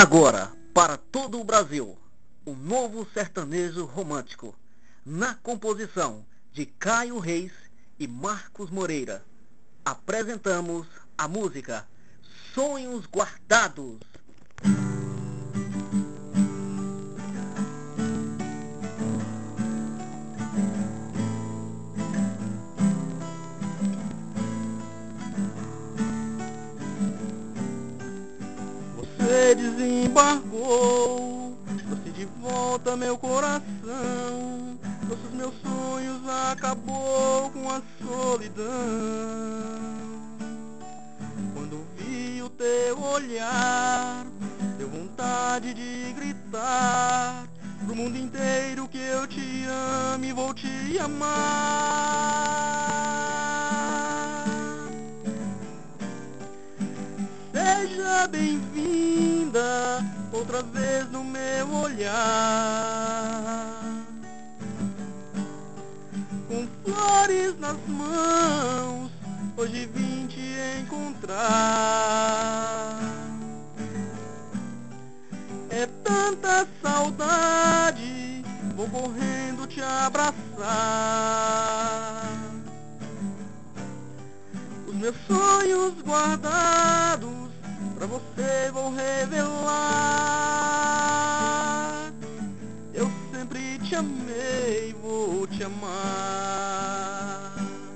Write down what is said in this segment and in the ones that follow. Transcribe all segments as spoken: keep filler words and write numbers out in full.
Agora, para todo o Brasil, o novo sertanejo romântico, na composição de Caio Reis e Marcos Moreira. Apresentamos a música Sonhos Guardados. Você desembarcou, trouxe de volta meu coração, trouxe os meus sonhos, acabou com a solidão. Quando vi o teu olhar, deu vontade de gritar pro mundo inteiro que eu te amo e vou te amar. Seja bem-vinda outra vez no meu olhar, com flores nas mãos, hoje vim te encontrar. É tanta saudade, vou correndo te abraçar. Os meus sonhos guardados pra você vou revelar. Eu sempre te amei, vou te amar.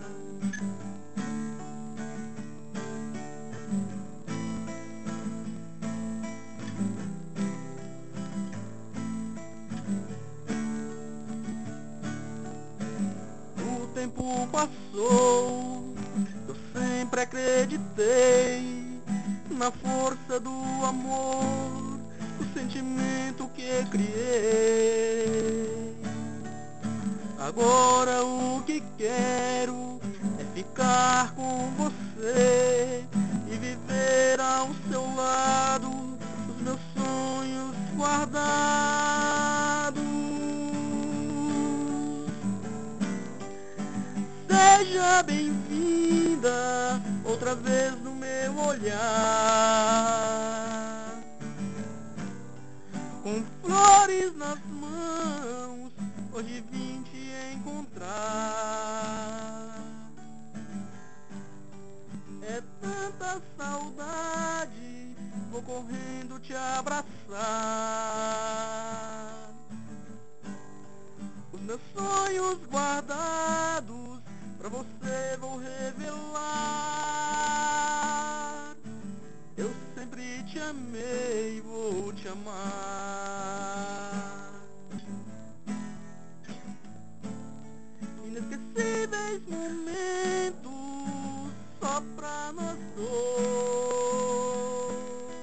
O tempo passou, eu sempre acreditei na força do amor, o sentimento que criei. Agora o que quero é ficar com você e viver ao seu lado os meus sonhos guardados. Seja bem-vinda outra vez no meu olhar, com flores nas mãos, hoje vim te encontrar. É tanta saudade, vou correndo te abraçar. Os meus sonhos guardados pra você vou revelar. Eu sempre te amei, vou te amar. Inesquecíveis momentos só pra nós dois.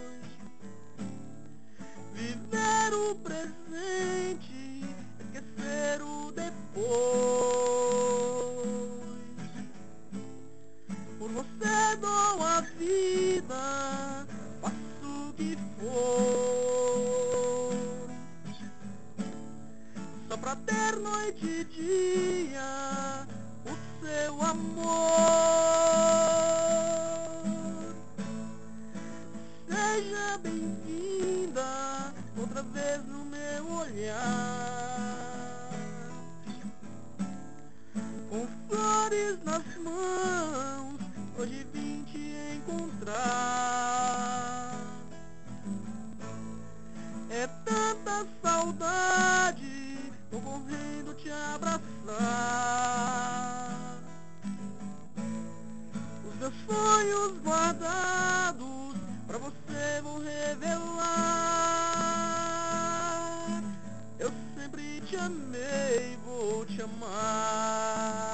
Viver o presente, esquecer o depois. Por você dou a vida, faço o que for, só pra ter noite e dia o seu amor. Seja bem-vinda outra vez no meu olhar, com flores nas mãos, hoje vim te encontrar. É tanta saudade, tô correndo te abraçar. Os meus sonhos guardados pra você vou revelar. Eu sempre te amei, vou te amar.